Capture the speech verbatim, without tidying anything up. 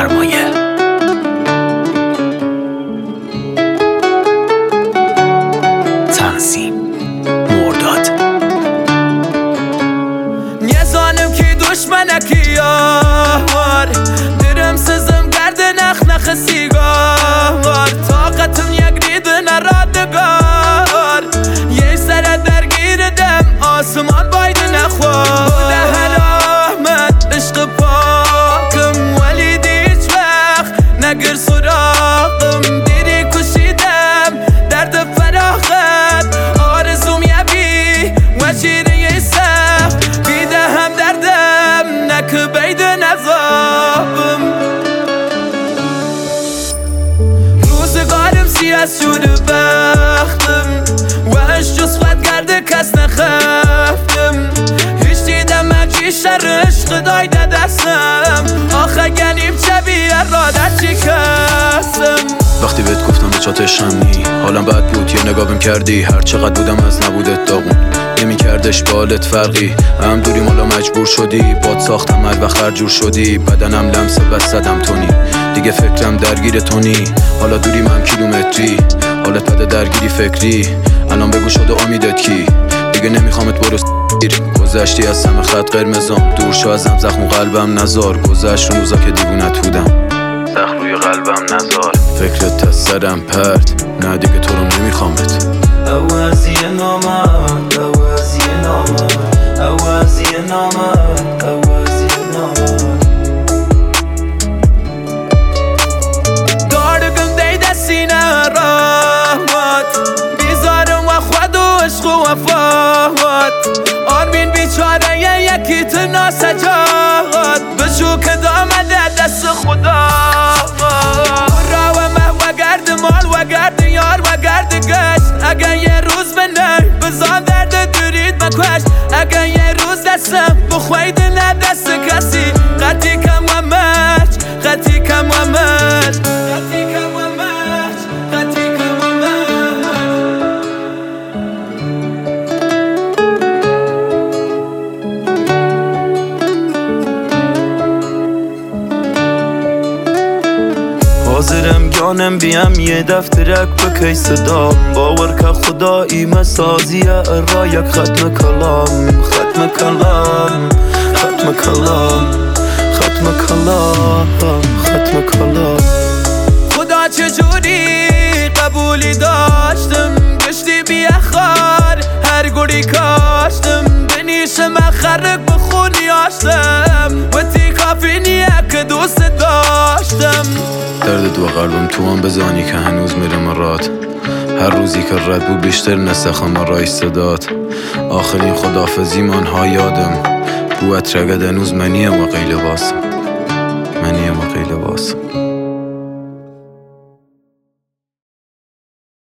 سرمایه. تنظیم مرداد. نزانم کی دشمنه کی یار، درم سزم گرده نخ نخ سیگار، طاقتم یک رید نرادگار، یه سر درگیر دم آسمان باید نخوار. ده علامت عشق پاکم ولی دیچ وقت نگر سراغم، دیری کشیدم درد فراغت، آرزوم یبی و شیره سخت، بیده هم دردم نک بید نظابم. روزگارم سیاه شده بختم و اش جز خود کرده کس نخفتم، هیچ دیدم اجی شر عشق دایده دستم، آخه گلیم چبی ارادت شکستم. وقتی بهت گفتم به چاتشم نی حالم بد بود یه نگاهم کردی، هر چقدر بودم از نبودت داغون نمی کردش بالت فرقی، هم دوری مالا مجبور شدی باد ساختم هر وقت هر جور شدی، بدنم لمسه بس زدم تونی دیگه فکرم درگیر تونی، حالا دوری من کیلومتری حالت بده درگیری فکری، الان بگو شده امیدت کی دیگه نمیخوامت برو سیر، گذشتی از سم خط قرمزام دور شو ازم زخم قلبم نزار، گذشت رو روزا که دیوونت بودم زخم روی قلبم نزار، فکرت از سرم پرد نه دیگه تو رو نمیخوامت. عوضی نامد عوضی نامد عوضی نامد عوضی نامد، دارگم دیده سینه رحمت، بیزارم و خود و عشق و وفات، آرمین بیچاره یکی تنا سجاد، بشو که دامده دست خدا، را و مه و گرد مال و گرد یار و گرد گشت، اگه یه روز بنه بزان درد دورید مکوش، اگه یه روز دستم بخوید نه دست کسی، خطی کم و مرج خطی کم و مرج خطی کم و مرج خطی کم و مرج. حاضرم گانم بیم یه دفترک بکی صدام، باور که خدایی مسازیه ارا یک ختم کلام، ختم کلام ختم کلام ختم کلام ختم کلام. خدا چجوری قبولی داشتم، گشتی بی اخار هر گوری کاشتم، بنیشم اخرک بخونی آشتم، و تی کافی نیه که دوست داشتم. درد دو قلبم تو هم بزانی که هنوز میره مراد، هر روزی که رد بود بیشتر نسخم رای صدات، آخرین خدافزی من ها یادم بو اترگد هنوز منیم و قیل باسم.